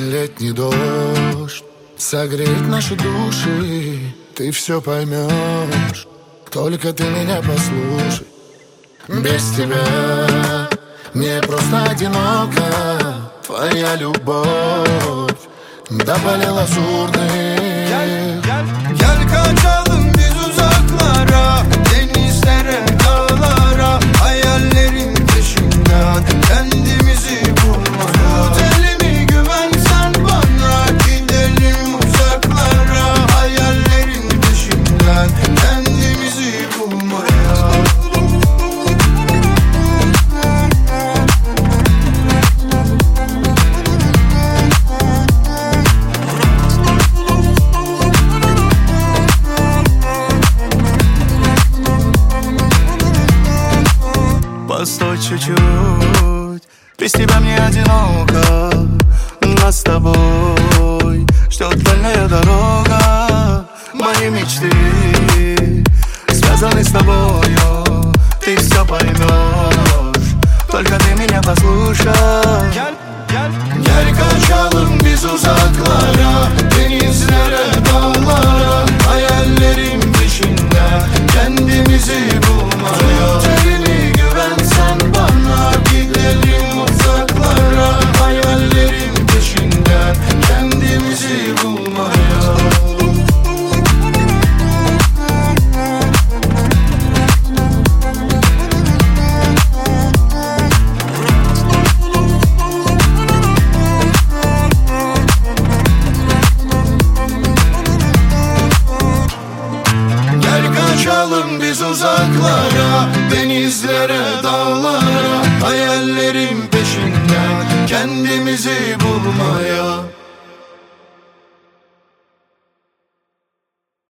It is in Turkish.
Летний дождь согреет наши души. Ты все поймешь, только ты меня послушай. Без тебя мне просто одиноко. Твоя любовь до болел лазурных. Gel kaçalım biz uzaklara, denizlere, dağlara, hayallerin peşinden kendimizi bulmaya. Otelimi güvensen bana, gidelim uzaklara, hayallerin peşinden kendimizi bulmaya. Постой чуть-чуть, без тебя мне одиноко. Нас с тобой ждет дальняя дорога. Мои мечты связаны с тобою. Ты все поймешь, только ты меня послушай. Gel kaçalım biz uzaklara, denizlere, dağlara, hayallerin peşinde kendimizi bulmaya. Otelimi güvensen bana, gidelim uzaklara, hayallerin peşinden kendimizi bulmaya. Kaçalım biz uzaklara, denizlere, dağlara, hayallerin